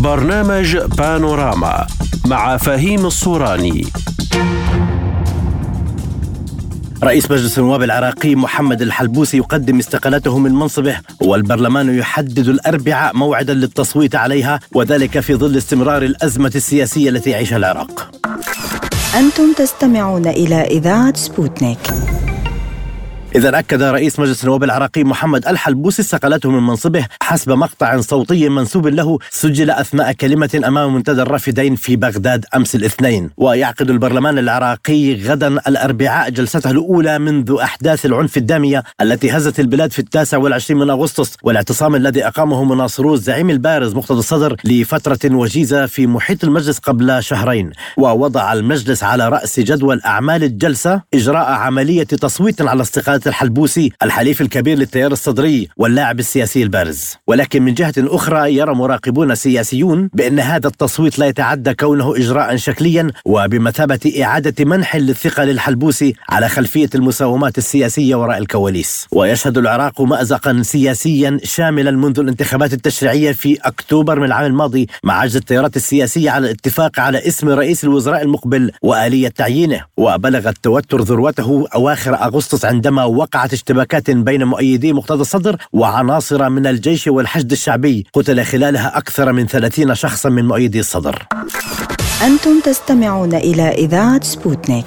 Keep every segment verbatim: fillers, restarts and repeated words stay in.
برنامج بانوراما مع فهيم الصوراني. رئيس مجلس النواب العراقي محمد الحلبوسي يقدم استقالته من منصبه، والبرلمان يحدد الأربعاء موعدا للتصويت عليها، وذلك في ظل استمرار الأزمة السياسية التي يعيشها العراق. أنتم تستمعون إلى إذاعة سبوتنيك. إذا أكد رئيس مجلس النواب العراقي محمد الحلبوسي استقالته من منصبه حسب مقطع صوتي منسوب له سجل أثناء كلمة أمام منتدى الرافدين في بغداد أمس الاثنين. ويعقد البرلمان العراقي غدا الأربعاء جلسته الأولى منذ أحداث العنف الدامية التي هزت البلاد في التاسع والعشرين من أغسطس، والاعتصام الذي أقامه مناصرو الزعيم البارز مقتدى الصدر لفترة وجيزة في محيط المجلس قبل شهرين. ووضع المجلس على رأس جدول أعمال الجلسة إجراء عملية تصويت على استقالة الحلبوسي الحليف الكبير للتيار الصدري واللاعب السياسي البارز. ولكن من جهة أخرى يرى مراقبون سياسيون بأن هذا التصويت لا يتعدى كونه إجراء شكليا وبمثابة إعادة منح للثقة للحلبوسي على خلفية المساومات السياسية وراء الكواليس. ويشهد العراق مأزقا سياسيا شاملا منذ الانتخابات التشريعية في أكتوبر من العام الماضي، مع عجز التيارات السياسية على الاتفاق على اسم رئيس الوزراء المقبل وآلية تعيينه. وبلغ التوتر ذروته أواخر أغسطس عندما وقعت اشتباكات بين مؤيدي مقتدى الصدر وعناصر من الجيش والحشد الشعبي قتل خلالها أكثر من ثلاثين شخصا من مؤيدي الصدر. أنتم تستمعون إلى إذاعة سبوتنيك.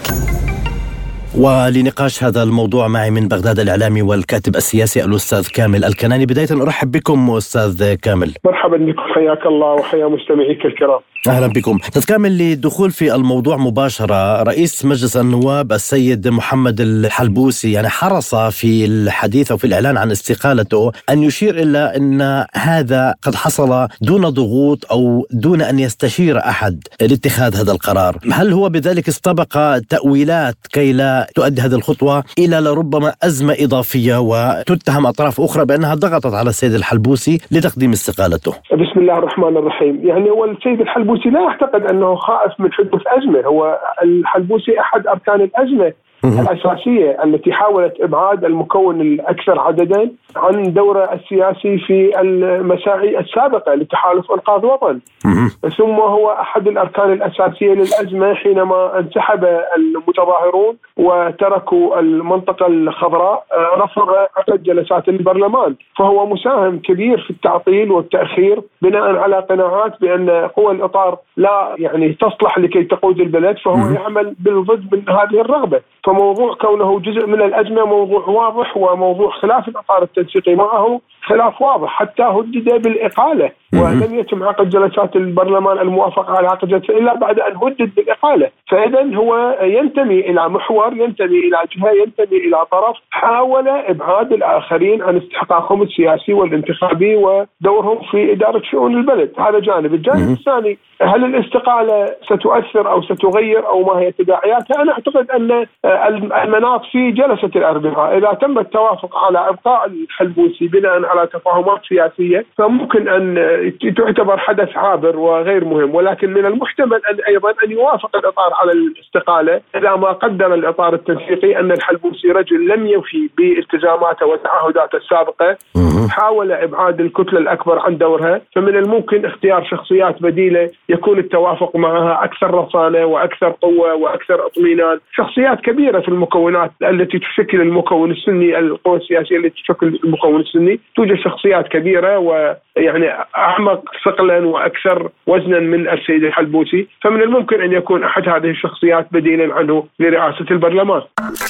ولنقاش هذا الموضوع معي من بغداد الإعلامي والكاتب السياسي الأستاذ كامل الكناني. بداية أرحب بكم أستاذ كامل. مرحبا بكم، حياك الله وحيا مستمعيك الكرام. أهلا بكم. أستاذ كامل، للدخول في الموضوع مباشرة، رئيس مجلس النواب السيد محمد الحلبوسي يعني حرص في الحديث أو في الإعلان عن استقالته أن يشير إلى أن هذا قد حصل دون ضغوط أو دون أن يستشير أحد لاتخاذ هذا القرار. هل هو بذلك استبق تأويلات كي لا تؤدي هذه الخطوة إلى لربما أزمة إضافية وتتهم أطراف أخرى بأنها ضغطت على السيد الحلبوسي لتقديم استقالته؟ بسم الله الرحمن الرحيم. يعني هو السيد الحلبوسي لا أعتقد أنه خائف من حدوث أزمة. هو الحلبوسي أحد أركان الأزمة الأساسية التي حاولت إبعاد المكون الأكثر عددا عن دوره السياسي في المساعي السابقة لتحالف إنقاذ وطن، ثم هو أحد الأركان الأساسية للأزمة حينما انسحب المتظاهرون وتركوا المنطقة الخضراء رفض عقد جلسات البرلمان. فهو مساهم كبير في التعطيل والتأخير بناء على قناعات بأن قوى الإطار لا يعني تصلح لكي تقود البلد، فهو يعمل بالضد من هذه الرغبة. فموضوع كونه جزء من الأزمة موضوع واضح، وموضوع خلاف الإطار التنسيقي معه خلاف واضح، حتى هدد بالإقالة ولم يتم عقد جلسات البرلمان الموافقة على عقد جلسة إلا بعد أن هدد بالإقالة. فإذا هو ينتمي إلى محور، ينتمي إلى جهة، ينتمي إلى طرف حاول إبعاد الآخرين عن استحقاقهم السياسي والانتخابي ودورهم في إدارة شؤون البلد. هذا جانب. الجانب الثاني، هل الاستقالة ستؤثر أو ستغير أو ما هي تداعياتها؟ أنا أعتقد أن المناط في جلسة الأربعاء إذا تم التوافق على إبقاء الحلبوسي بناء على تفاهمات سياسية فممكن أن تعتبر حدث عابر وغير مهم، ولكن من المحتمل أن أيضا أن يوافق الإطار على الاستقالة إذا ما قدر الإطار التنسيقي أن الحلبوسي رجل لم يوفي بالتزاماته وتعهداته السابقة، حاول إبعاد الكتلة الأكبر عن دورها، فمن الممكن اختيار شخصيات بديلة يكون التوافق معها أكثر رصانة وأكثر قوة وأكثر اطمئنان. شخصيات كبيرة في المكونات التي تشكل المكون السني، القوى السياسية التي تشكل المكون السني، توجد شخصيات كبيرة ويعني أعمق ثقلا وأكثر وزنا من السيد الحلبوسي، فمن الممكن أن يكون أحد هذه الشخصيات بديلا عنه لرئاسة البرلمان.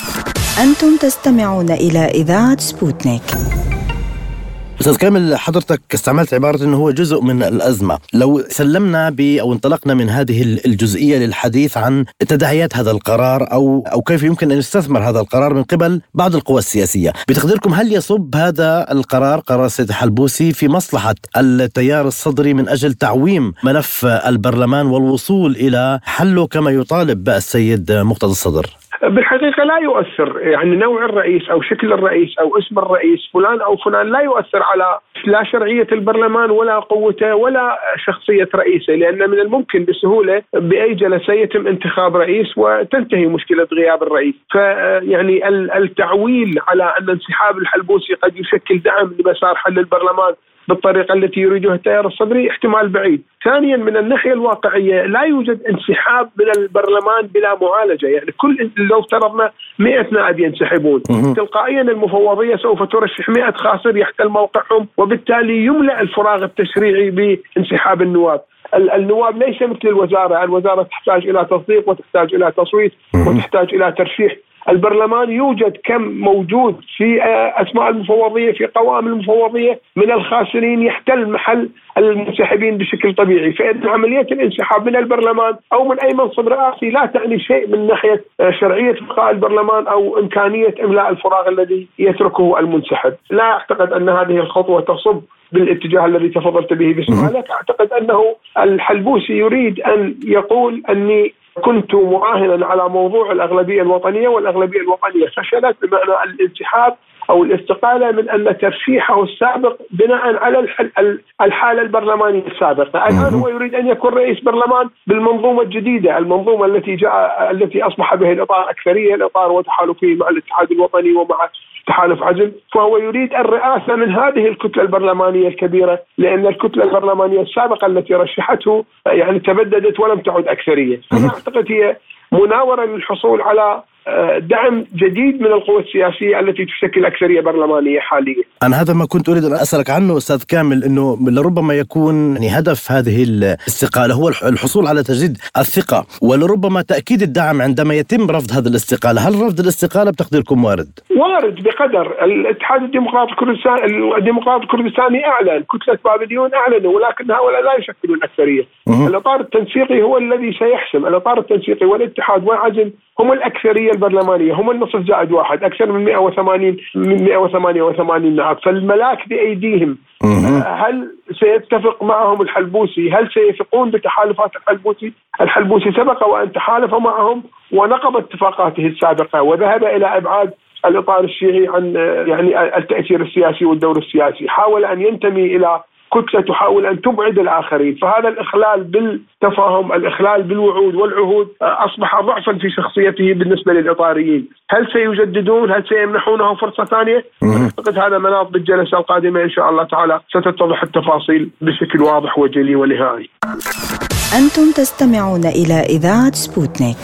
أنتم تستمعون إلى إذاعة سبوتنيك. أستاذ كامل، حضرتك استعملت عبارة أنه هو جزء من الأزمة. لو سلمنا ب أو انطلقنا من هذه الجزئية للحديث عن تداعيات هذا القرار أو أو كيف يمكن أن يستثمر هذا القرار من قبل بعض القوى السياسية، بتقديركم هل يصب هذا القرار قرار السيد الحلبوسي في مصلحة التيار الصدري من أجل تعويم ملف البرلمان والوصول إلى حله كما يطالب السيد مقتدى الصدر؟ بالحقيقة لا يؤثر. يعني نوع الرئيس أو شكل الرئيس أو اسم الرئيس فلان أو فلان لا يؤثر على لا شرعية البرلمان ولا قوته ولا شخصية رئيسه، لأن من الممكن بسهولة بأي جلسة يتم انتخاب رئيس وتنتهي مشكلة غياب الرئيس. فيعني التعويل على أن انسحاب الحلبوسي قد يشكل دعم لمسار حل البرلمان بالطريقة التي يريدها التيار الصدري احتمال بعيد. ثانيا من الناحية الواقعية لا يوجد انسحاب من البرلمان بلا معالجة، يعني كل لو افترضنا مئة نائب ينسحبون تلقائيا المفوضية سوف ترشح مئة خاسر يحتل موقعهم، وبالتالي يملأ الفراغ التشريعي بانسحاب النواب. النواب ليس مثل الوزارة، الوزارة تحتاج إلى تصديق وتحتاج إلى تصويت وتحتاج إلى ترشيح. البرلمان يوجد كم موجود في أسماء المفوضية في قوائم المفوضية من الخاسرين يحتل محل المنسحبين بشكل طبيعي. فإن عملية الانسحاب من البرلمان أو من أي منصب رئاسي لا تعني شيء من ناحية شرعية بقاء البرلمان أو إمكانية إملاء الفراغ الذي يتركه المنسحب. لا أعتقد أن هذه الخطوة تصب بالاتجاه الذي تفضلت به بسؤالك. أعتقد أنه الحلبوسي يريد أن يقول أني كنت معاهنا على موضوع الأغلبية الوطنية، والأغلبية الوطنية فشلت، بمعنى الانسحاب أو الاستقالة من أن ترشيحه السابق بناء على الحالة البرلمانية السابقة. الآن هو يريد أن يكون رئيس برلمان بالمنظومة الجديدة، المنظومة التي جاء التي أصبح به الإطار أكثرية، الإطار وتحالفه مع الاتحاد الوطني ومع تحالف عزل. فهو يريد الرئاسة من هذه الكتلة البرلمانية الكبيرة، لأن الكتلة البرلمانية السابقة التي رشحته يعني تبددت ولم تعد أكثرية. أنا أعتقد هي مناورة للحصول على دعم جديد من القوى السياسية التي تشكل أكثرية برلمانية حاليا. أنا هذا ما كنت أريد أن أسألك عنه أستاذ كامل، أنه لربما يكون يعني هدف هذه الاستقالة هو الحصول على تجديد الثقة، ولربما تأكيد الدعم عندما يتم رفض هذه الاستقالة. هل رفض الاستقالة بتقديركم وارد؟ وارد بقدر. الاتحاد الديمقراطي الكردستاني الديمقراطي الكردستاني أعلن، كتلة بابليون أعلنوا، ولكن هؤلاء لا يشكلون أكثرية. الإطار التنسيقي هو الذي سيحسم. الإطار التنسيقي والاتحاد والعزل هم الأكثرية البرلمانية، هم النصف زائد واحد، أكثر من مئة وثمانين من مئة وثمانية وثمانين نائب. فالملاك بأيديهم. هل سيتفق معهم الحلبوسي؟ هل سيثقون بتحالفات الحلبوسي؟ الحلبوسي سبق وأن تحالف معهم ونقض اتفاقاته السابقة وذهب إلى إبعاد الإطار الشيعي عن يعني التأثير السياسي والدور السياسي. حاول أن ينتمي إلى كتلة تحاول أن تبعد الآخرين. فهذا الإخلال بالتفاهم، الإخلال بالوعود والعهود أصبح ضعفا في شخصيته بالنسبة للإطاريين. هل سيجددون؟ هل سيمنحونه فرصة ثانية؟ أعتقد هذا مناط بالجلسة القادمة إن شاء الله تعالى ستتضح التفاصيل بشكل واضح وجلي ونهائي. أنتم تستمعون إلى إذاعة سبوتنيك.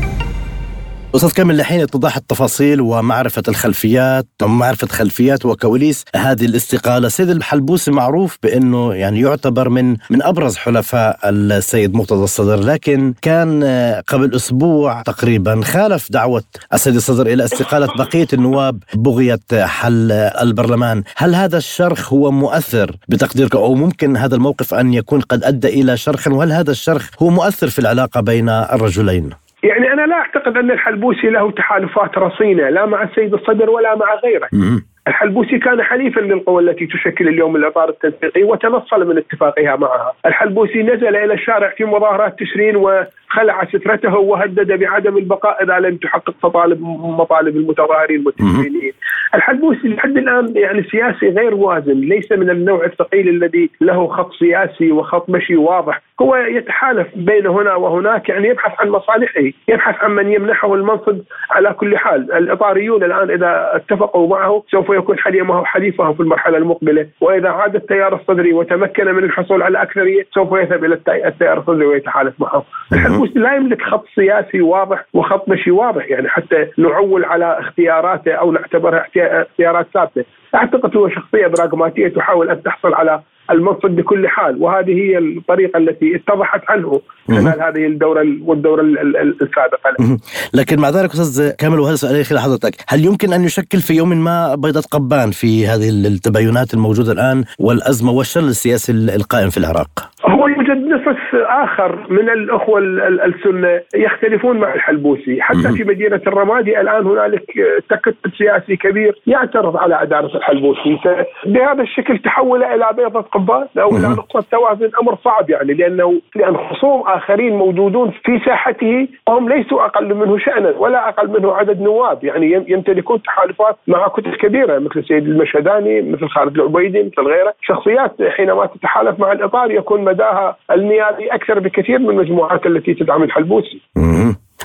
أستاذ كامل، لحين اتضاح التفاصيل ومعرفة الخلفيات ومعرفة خلفيات وكواليس هذه الاستقالة، سيد الحلبوسي معروف بأنه يعني يعتبر من من أبرز حلفاء السيد مرتضى الصدر، لكن كان قبل أسبوع تقريبا خالف دعوة السيد الصدر إلى استقالة بقية النواب بغية حل البرلمان. هل هذا الشرخ هو مؤثر بتقديرك، أو ممكن هذا الموقف أن يكون قد أدى إلى شرخ، وهل هذا الشرخ هو مؤثر في العلاقة بين الرجلين؟ يعني أنا لا أعتقد أن الحلبوسي له تحالفات رصينة لا مع السيد الصدر ولا مع غيره. الحلبوسي كان حليفا للقوى التي تشكل اليوم الإطار التنسيقي وتنصل من اتفاقها معها. الحلبوسي نزل إلى الشارع في مظاهرات تشرين وخلع سترته وهدد بعدم البقاء إذا لم تحقق مطالب مطالب المتظاهرين والتشرينيين. الحلبوسي لحد الآن يعني سياسي غير وازن، ليس من النوع الثقيل الذي له خط سياسي وخط مشي واضح. هو يتحالف بين هنا وهناك، يعني يبحث عن مصالحه، يبحث عن من يمنحه المنصب على كل حال. الإطاريون الآن إذا اتفقوا معه سوف يكون حليفه حليفه في المرحلة المقبلة، وإذا عاد التيار الصدري وتمكن من الحصول على أكثرية سوف يذهب إلى التيار الصدري ويتحالف معه. الحلبوسي لا يملك خط سياسي واضح وخط مشي واضح، يعني حتى نعول على اختياراته أو نعتبرها اختيارات ثابتة. أعتقد هو شخصية براغماتية تحاول أن تحصل على المنصب بكل حال، وهذه هي الطريقة التي اتضحت عنه خلال هذه الدورة والدورة السابقة. لكن مع ذلك أستاذ كامل، وهذا سؤالي خلال حضرتك، هل يمكن أن يشكل في يوم ما بيضة قبان في هذه التباينات الموجودة الآن والأزمة والشل السياسي القائم في العراق؟ هو يوجد نصف آخر من الأخوة السنة يختلفون مع الحلبوسي، حتى في مدينة الرمادي الآن هنالك تكتل سياسي كبير يعترض على إدارة الحلبوسي. بهذا الشكل تحول إلى بيضة قبان أو إلى نقطة توازن، أمر صعب يعني، لأنه لأن خصوم آخرين موجودون في ساحته هم ليسوا أقل منه شأنا ولا أقل منه عدد نواب، يعني يمتلكون تحالفات مع كتل كبيرة مثل سيد المشهداني، مثل خالد العبيدي، مثل غيره. شخصيات حينما تتحالف مع الإطار يكون مداها النيابي أكثر بكثير من المجموعات التي تدعم الحلبوسي.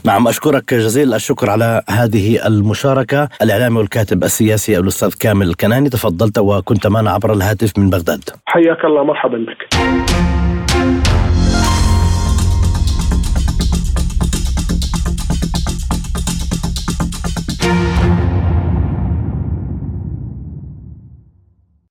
نعم، أشكرك جزيل الشكر على هذه المشاركة. الإعلامي والكاتب السياسي الأستاذ كامل الكناني، تفضلت وكنت معنا عبر الهاتف من بغداد. حياك الله، مرحبا بك.